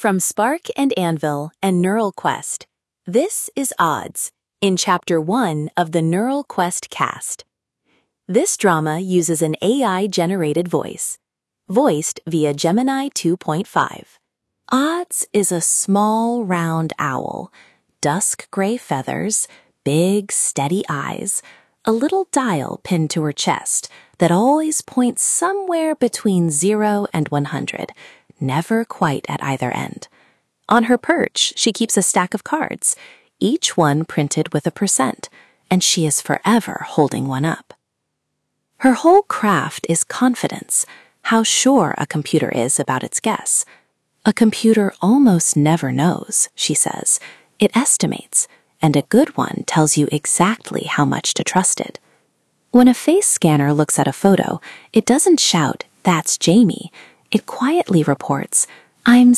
From Spark and Anvil and Neural Quest, this is Odds, in Chapter 1 of the Neural Quest cast. This drama uses an AI-generated voice, voiced via Gemini 2.5. Odds is a small, round owl, dusk gray feathers, big, steady eyes, a little dial pinned to her chest that always points somewhere between 0 and 100, never quite at either end. On her perch, she keeps a stack of cards, each one printed with a %, and she is forever holding one up. Her whole craft is confidence, how sure a computer is about its guess. A computer almost never knows, she says. It estimates, and a good one tells you exactly how much to trust it. When a face scanner looks at a photo, it doesn't shout, "That's Jamie." It quietly reports, "I'm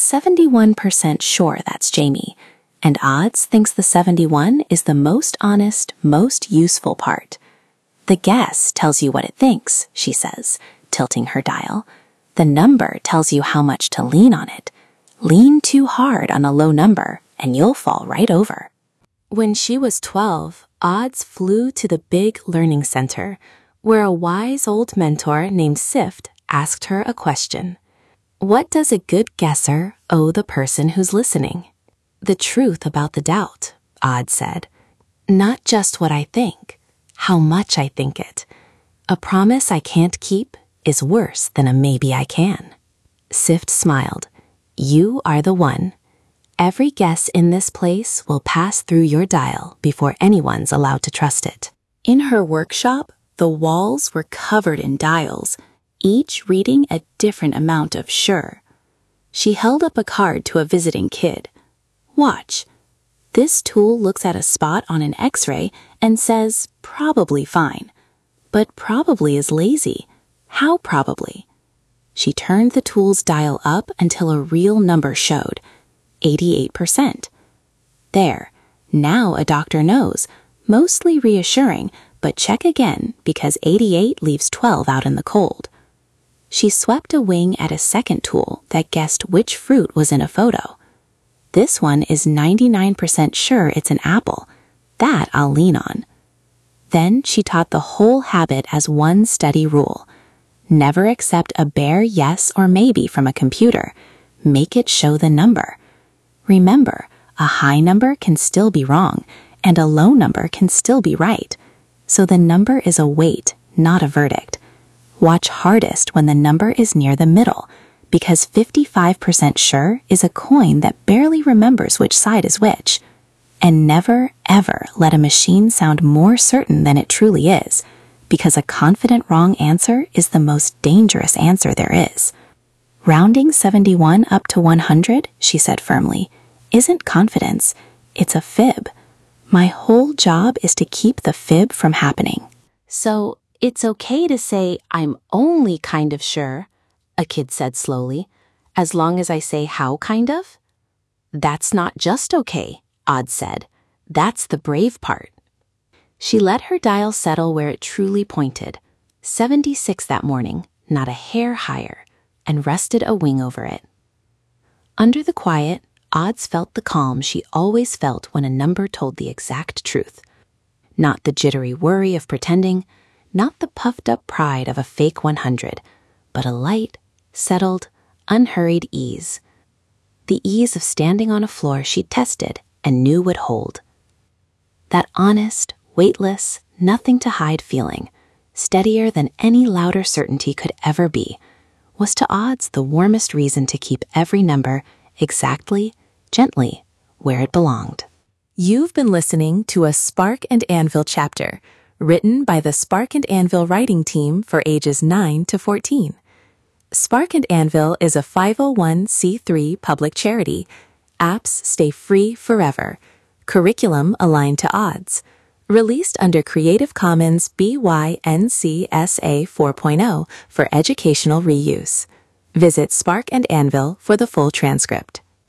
71% sure that's Jamie," and Odds thinks the 71 is the most honest, most useful part. The guess tells you what it thinks, she says, tilting her dial. The number tells you how much to lean on it. Lean too hard on a low number, and you'll fall right over. When she was 12, Odds flew to the big learning center, where a wise old mentor named Sift asked her a question. What does a good guesser owe the person who's listening? The truth about the doubt, Odds said. Not just what I think, how much I think it. A promise I can't keep is worse than a maybe I can. Sift smiled. You are the one. Every guess in this place will pass through your dial before anyone's allowed to trust it. In her workshop, the walls were covered in dials, each reading a different amount of sure. She held up a card to a visiting kid. Watch. This tool looks at a spot on an X-ray and says, probably fine. But probably is lazy. How probably? She turned the tool's dial up until a real number showed, 88%. There, now a doctor knows, mostly reassuring, but check again because 88 leaves 12 out in the cold. She swept a wing at a second tool that guessed which fruit was in a photo. This one is 99% sure it's an apple. That I'll lean on. Then she taught the whole habit as one steady rule. Never accept a bare yes or maybe from a computer. Make it show the number. Remember, a high number can still be wrong, and a low number can still be right. So the number is a weight, not a verdict. Watch hardest when the number is near the middle, because 55% sure is a coin that barely remembers which side is which. And never, ever let a machine sound more certain than it truly is, because a confident wrong answer is the most dangerous answer there is. Rounding 71 up to 100, she said firmly, isn't confidence, it's a fib. My whole job is to keep the fib from happening. So, it's okay to say, I'm only kind of sure, a kid said slowly, as long as I say how kind of? That's not just okay, Odds said. That's the brave part. She let her dial settle where it truly pointed, 76 that morning, not a hair higher, and rested a wing over it. Under the quiet, Odds felt the calm she always felt when a number told the exact truth. Not the jittery worry of pretending, not the puffed-up pride of a fake 100, but a light, settled, unhurried ease. The ease of standing on a floor she'd tested and knew would hold. That honest, weightless, nothing-to-hide feeling, steadier than any louder certainty could ever be, was to Odds the warmest reason to keep every number exactly, gently, where it belonged. You've been listening to a Spark and Anvil chapter, written by the Spark and Anvil writing team for ages 9 to 14. Spark and Anvil is a 501c3 public charity. Apps stay free forever. Curriculum aligned to Odds. Released under Creative Commons BY-NC-SA 4.0 for educational reuse. Visit Spark and Anvil for the full transcript.